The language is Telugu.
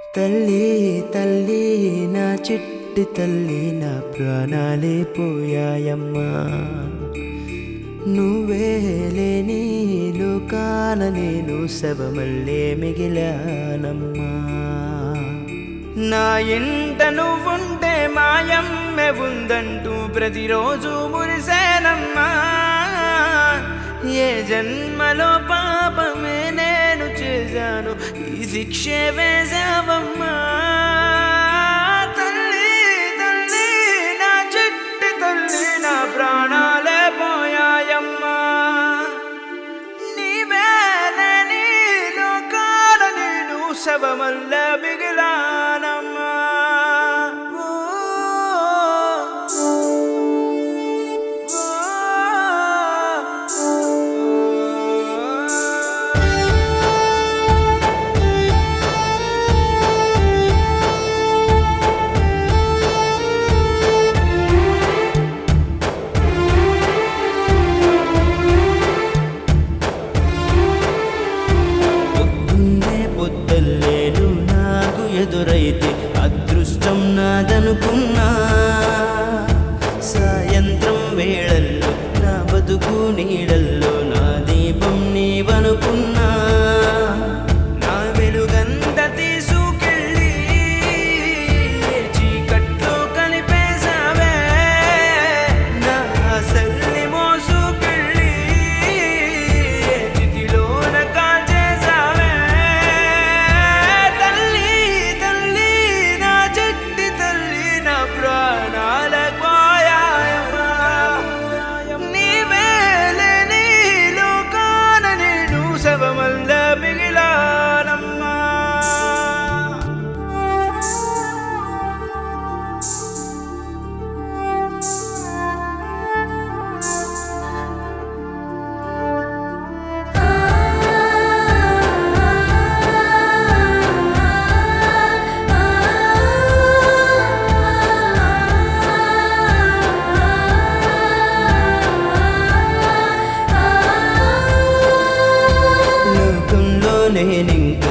తల్లి తల్లి నా చిట్టి తల్లి నా ప్రాణాలే పోయాయమ్మా. నువ్వే లేని లోకాన నేను శవమల్లే మిగిలానమ్మా. నా ఇంట నువ్వుంటే మాయమ్మె ఉందంటూ ప్రతిరోజు మురిసేనమ్మా. ఏ జన్మలో పాపమే నేను చేశాను ఈ శిక్షే వేశావమ్మా. తల్లి తల్లి నా చిట్టి తల్లి నా ప్రాణాలే పోయాయమ్మా. నీవేలని లోకాల నేను శవమల్ల మిగిలానమ్మా. పొద్దుల్లేను నాకు ఎదురైతే అదృష్టం నాదనుకున్నా. సాయంత్రం వేళల్లో నా బతుకు నీడల్లో నా దీపం నీవనుకున్నా. నా వెలుగంత తీసుకెళ్ళి చీకట్లో కనిపేశావే. నా ఆశల్ని మోసుకెళ్ళి చితిలోన కాల్చేశావే. తల్లి తల్లి నా చిట్టి తల్లి నా ప్రాణాల పోయాయమ్మా. నీవే లేని లోకాన నేను శవమల్ల మిగిలానమ్మా. లోకంలో నేనింక